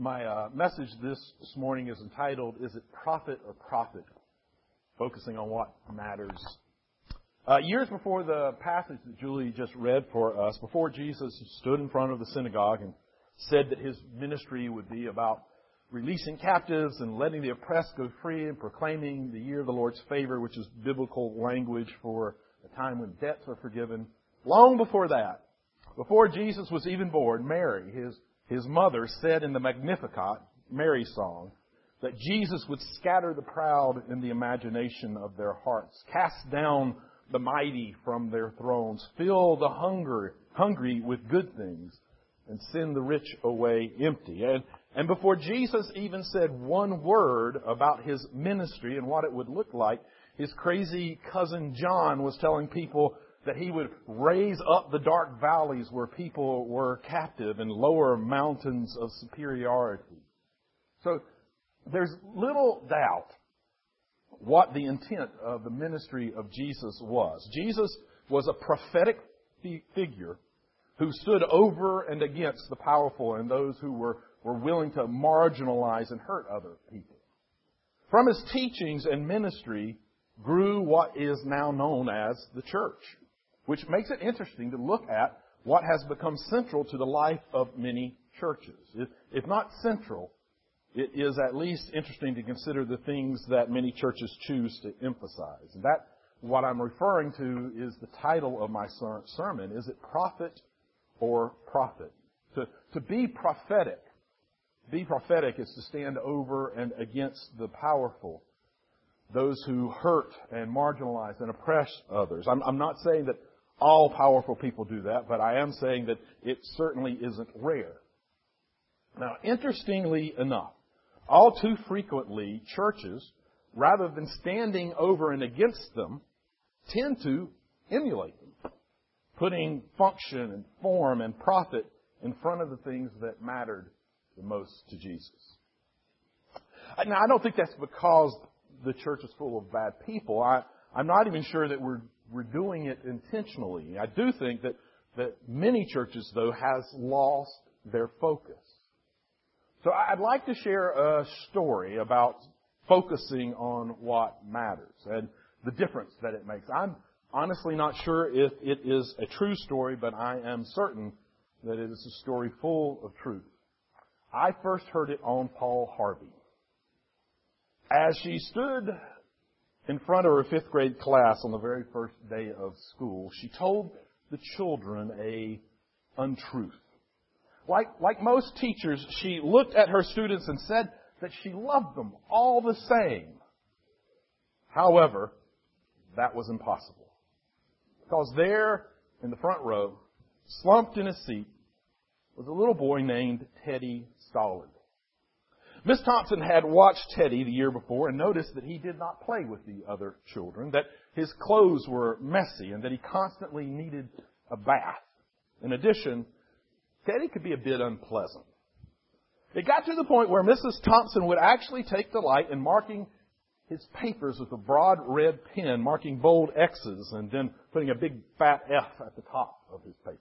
My message this morning is entitled, Is it Prophet or Profit? Focusing on what matters. Years before the passage that Julie just read for us, before Jesus stood in front of the synagogue and said that his ministry would be about releasing captives and letting the oppressed go free and proclaiming the year of the Lord's favor, which is biblical language for a time when debts are forgiven. Long before that, before Jesus was even born, Mary, his mother, said in the Magnificat, Mary's song, that Jesus would scatter the proud in the imagination of their hearts, cast down the mighty from their thrones, fill the hungry with good things, and send the rich away empty. And before Jesus even said one word about his ministry and what it would look like, his crazy cousin John was telling people that he would raise up the dark valleys where people were captive and lower mountains of superiority. So there's little doubt what the intent of the ministry of Jesus was. Jesus was a prophetic figure who stood over and against the powerful and those who were willing to marginalize and hurt other people. From his teachings and ministry grew what is now known as the church, which makes it interesting to look at what has become central to the life of many churches. If not central, it is at least interesting to consider the things that many churches choose to emphasize. And that, what I'm referring to, is the title of my sermon. Is it prophet or profit? To be prophetic is to stand over and against the powerful, those who hurt and marginalize and oppress others. I'm not saying that all powerful people do that, but I am saying that it certainly isn't rare. Now, interestingly enough, all too frequently, churches, rather than standing over and against them, tend to emulate them, putting function and form and profit in front of the things that mattered the most to Jesus. Now, I don't think that's because the church is full of bad people. I'm not even sure that we're doing it intentionally. I do think that many churches, though, has lost their focus. So I'd like to share a story about focusing on what matters and the difference that it makes. I'm honestly not sure if it is a true story, but I am certain that it is a story full of truth. I first heard it on Paul Harvey. As she stood in front of her fifth grade class on the very first day of school, she told the children an untruth. Like most teachers, she looked at her students and said that she loved them all the same. However, that was impossible. Because there in the front row, slumped in his seat, was a little boy named Teddy Stollard. Miss Thompson had watched Teddy the year before and noticed that he did not play with the other children, that his clothes were messy, and that he constantly needed a bath. In addition, Teddy could be a bit unpleasant. It got to the point where Mrs. Thompson would actually take delight in marking his papers with a broad red pen, marking bold X's, and then putting a big fat F at the top of his papers.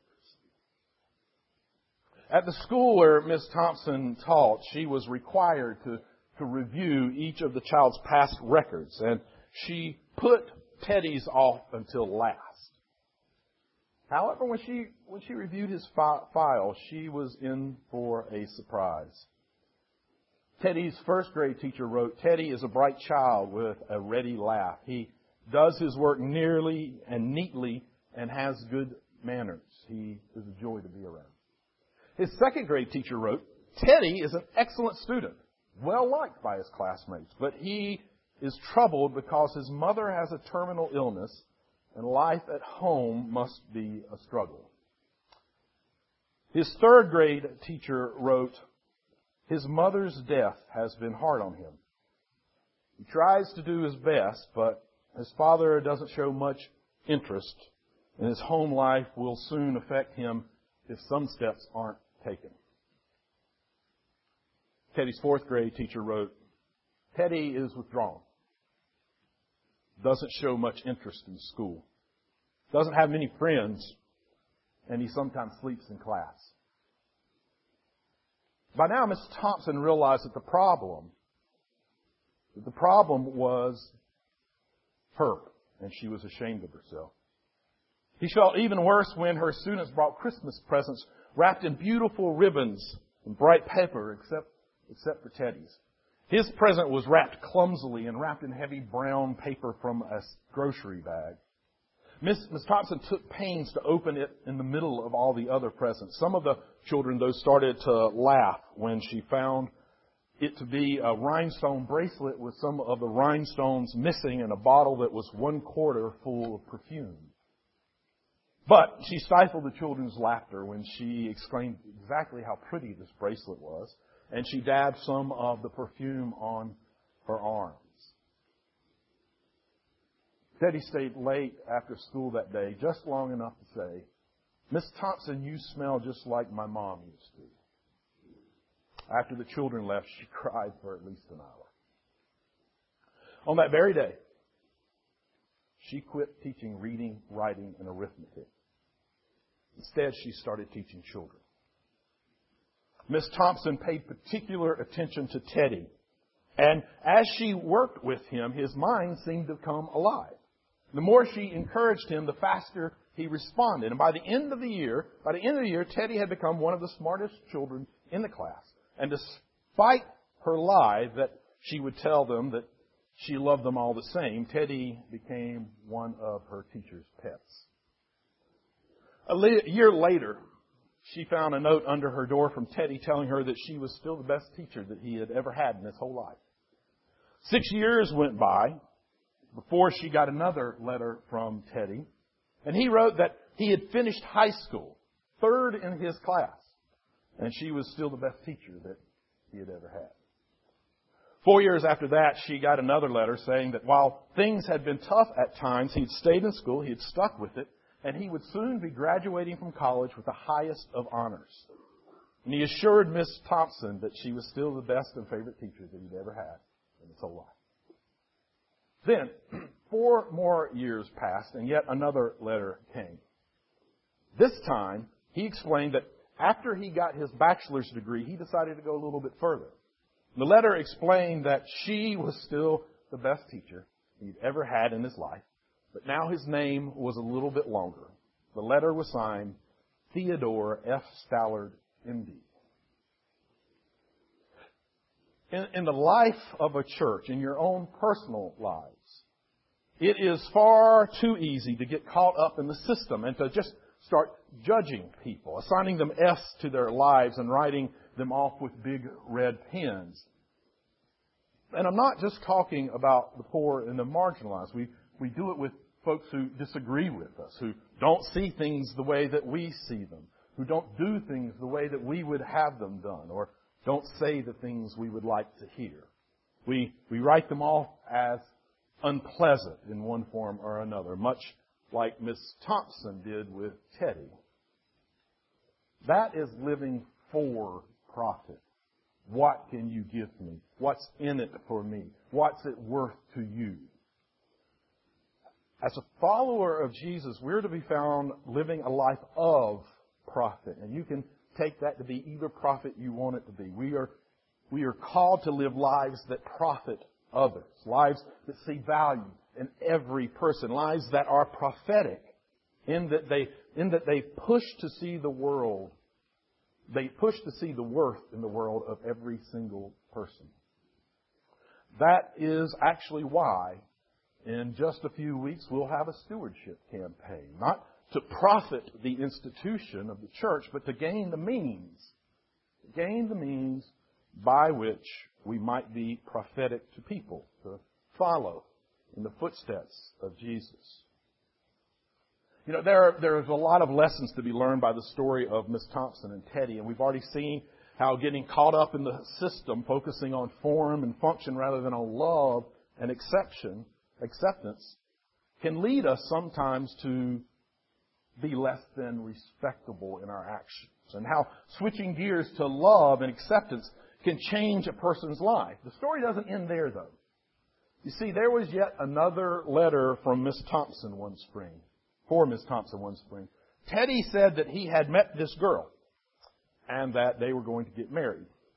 At the school where Miss Thompson taught, she was required to review each of the child's past records, and she put Teddy's off until last. However, when she reviewed his file, she was in for a surprise. Teddy's first grade teacher wrote, "Teddy is a bright child with a ready laugh. He does his work nearly and neatly and has good manners. He is a joy to be around." His second grade teacher wrote, "Teddy is an excellent student, well liked by his classmates, but he is troubled because his mother has a terminal illness and life at home must be a struggle." His third grade teacher wrote, "His mother's death has been hard on him. He tries to do his best, but his father doesn't show much interest, and his home life will soon affect him if some steps aren't taken." Teddy's fourth grade teacher wrote, "Teddy is withdrawn, doesn't show much interest in school, doesn't have many friends, and he sometimes sleeps in class." By now, Miss Thompson realized that the problem was her, and she was ashamed of herself. He felt even worse when her students brought Christmas presents wrapped in beautiful ribbons and bright paper, except for Teddy's. His present was wrapped clumsily and wrapped in heavy brown paper from a grocery bag. Miss Thompson took pains to open it in the middle of all the other presents. Some of the children, though, started to laugh when she found it to be a rhinestone bracelet with some of the rhinestones missing and a bottle that was 1/4 full of perfume. But she stifled the children's laughter when she exclaimed exactly how pretty this bracelet was, and she dabbed some of the perfume on her arms. Teddy stayed late after school that day, just long enough to say, "Miss Thompson, you smell just like my mom used to." After the children left, she cried for at least an hour. On that very day, she quit teaching reading, writing, and arithmetic. Instead, she started teaching children. Miss Thompson paid particular attention to Teddy, and as she worked with him, his mind seemed to come alive. The more she encouraged him, the faster he responded. And by the end of the year, Teddy had become one of the smartest children in the class. And despite her lie that she would tell them that she loved them all the same, Teddy became one of her teacher's pets. A year later, she found a note under her door from Teddy telling her that she was still the best teacher that he had ever had in his whole life. 6 years went by before she got another letter from Teddy, and he wrote that he had finished high school, 3rd in his class, and she was still the best teacher that he had ever had. 4 years after that, she got another letter saying that while things had been tough at times, he'd stayed in school, he had stuck with it, and he would soon be graduating from college with the highest of honors. And he assured Miss Thompson that she was still the best and favorite teacher that he'd ever had in his whole life. Then, 4 more years passed, and yet another letter came. This time, he explained that after he got his bachelor's degree, he decided to go a little bit further. The letter explained that she was still the best teacher he'd ever had in his life, but now his name was a little bit longer. The letter was signed Theodore F. Stallard, M.D. In the life of a church, in your own personal lives, it is far too easy to get caught up in the system and to just start judging people, assigning them F's to their lives and writing them off with big red pens. And I'm not just talking about the poor and the marginalized. We do it with folks who disagree with us, who don't see things the way that we see them, who don't do things the way that we would have them done, or don't say the things we would like to hear. We write them off as unpleasant in one form or another, much like Miss Thompson did with Teddy. That is living for profit. What can you give me? What's in it for me? What's it worth to you? As a follower of Jesus, we're to be found living a life of profit. And you can take that to be either profit you want it to be. We are called to live lives that profit others, lives that see value in every person, lives that are prophetic in that they push to see the world. They push to see the worth in the world of every single person. That is actually why in just a few weeks we'll have a stewardship campaign. Not to profit the institution of the church, but to gain the means. Gain the means by which we might be prophetic to people, to follow in the footsteps of Jesus. You know, there is a lot of lessons to be learned by the story of Miss Thompson and Teddy, and we've already seen how getting caught up in the system, focusing on form and function rather than on love and acceptance, can lead us sometimes to be less than respectable in our actions, and how switching gears to love and acceptance can change a person's life. The story doesn't end there, though. You see, there was yet another letter from Miss Thompson one spring. For Miss Thompson one spring. Teddy said that he had met this girl and that they were going to get married.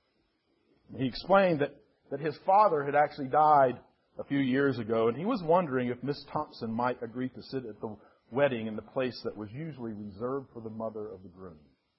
He explained that his father had actually died a few years ago, and he was wondering if Miss Thompson might agree to sit at the wedding in the place that was usually reserved for the mother of the groom.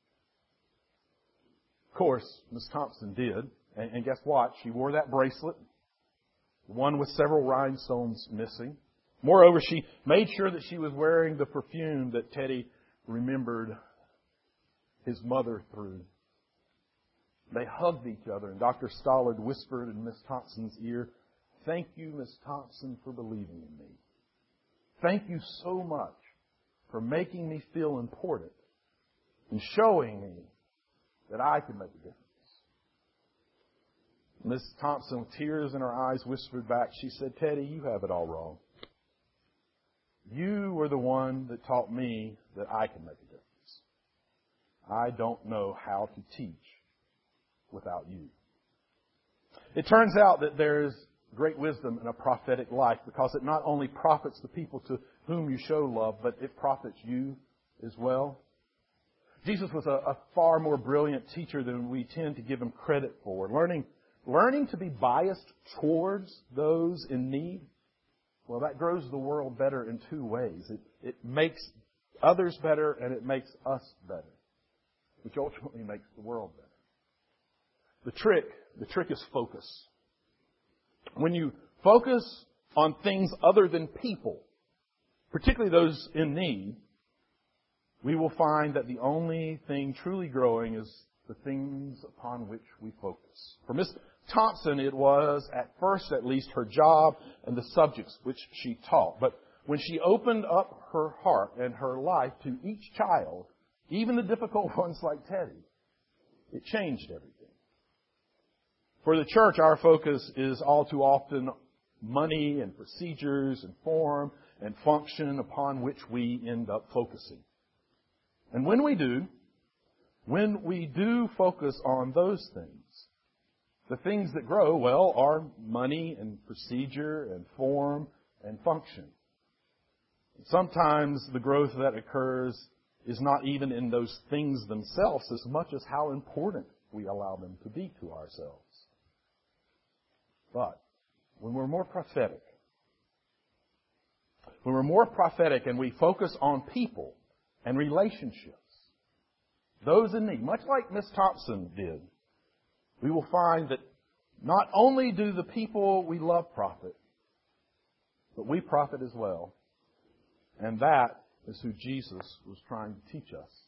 Of course, Miss Thompson did, and guess what? She wore that bracelet, one with several rhinestones missing. Moreover, she made sure that she was wearing the perfume that Teddy remembered his mother through. They hugged each other, and Dr. Stollard whispered in Miss Thompson's ear, "Thank you, Miss Thompson, for believing in me. Thank you so much for making me feel important and showing me that I can make a difference." Miss Thompson, with tears in her eyes, whispered back, she said, "Teddy, you have it all wrong. You were the one that taught me that I can make a difference. I don't know how to teach without you." It turns out that there is great wisdom in a prophetic life because it not only profits the people to whom you show love, but it profits you as well. Jesus was a far more brilliant teacher than we tend to give him credit for. Learning to be biased towards those in need, well, that grows the world better in two ways. It makes others better and it makes us better, which ultimately makes the world better. The trick is focus. When you focus on things other than people, particularly those in need, we will find that the only thing truly growing is the things upon which we focus. For Miss Thompson, it was, at first at least, her job and the subjects which she taught. But when she opened up her heart and her life to each child, even the difficult ones like Teddy, it changed everything. For the church, our focus is all too often money and procedures and form and function upon which we end up focusing. And when we do focus on those things, the things that grow, well, are money and procedure and form and function. Sometimes the growth that occurs is not even in those things themselves as much as how important we allow them to be to ourselves. But when we're more prophetic and we focus on people and relationships, those in need, much like Miss Thompson did, we will find that not only do the people we love profit, but we profit as well. And that is who Jesus was trying to teach us